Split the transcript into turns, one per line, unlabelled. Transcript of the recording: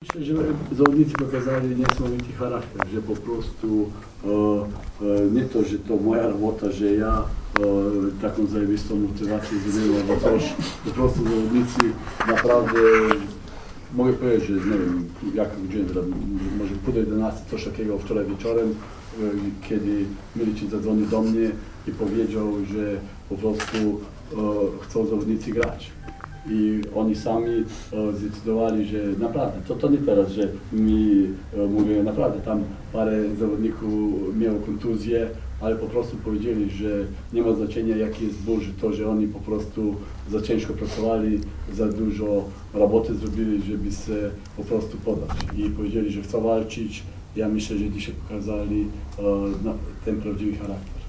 Myślę, że zawodnicy pokazali niesamowity charakter, że po prostu nie to, że to moja robota, że ja taką zajebistą motywację zrobiłem albo coś, po prostu zawodnicy naprawdę, mogę powiedzieć, że nie wiem, jaka godzina, może pół do 11, coś takiego wczoraj wieczorem, kiedy Milicin zadzwonił do mnie i powiedział, że po prostu chcą zawodnicy grać. I oni sami zdecydowali, że naprawdę, to nie teraz, że mi mówię, naprawdę tam parę zawodników miało kontuzję, ale po prostu powiedzieli, że nie ma znaczenia jaki jest ból, że to, że oni po prostu za ciężko pracowali, za dużo roboty zrobili, żeby się po prostu podać. I powiedzieli, że chcą walczyć. Ja myślę, że dzisiaj pokazali ten prawdziwy charakter.